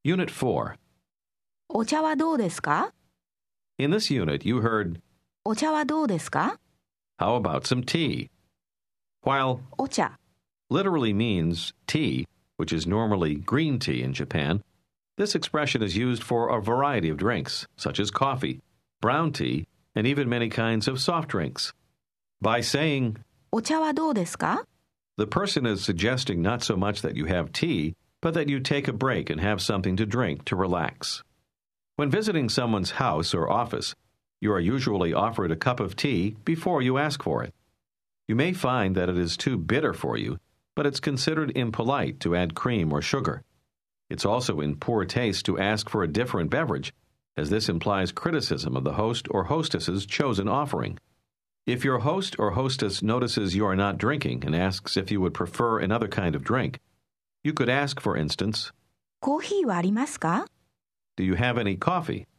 Unit 4. お茶はどうですか? In this unit, you heard, お茶はどうですか? how about some tea? While お茶 literally means tea, which is normally green tea in Japan, this expression is used for a variety of drinks, such as coffee, brown tea, and even many kinds of soft drinks. By saying, お茶はどうですか? the person is suggesting not so much that you have tea, but that you take a break and have something to drink to relax. When visiting someone's house or office, you are usually offered a cup of tea before you ask for it. You may find that it is too bitter for you, but it's considered impolite to add cream or sugar. It's also in poor taste to ask for a different beverage, as this implies criticism of the host or hostess's chosen offering. If your host or hostess notices you are not drinking and asks if you would prefer another kind of drink, you could ask, for instance, コーヒーはありますか? Do you have any coffee?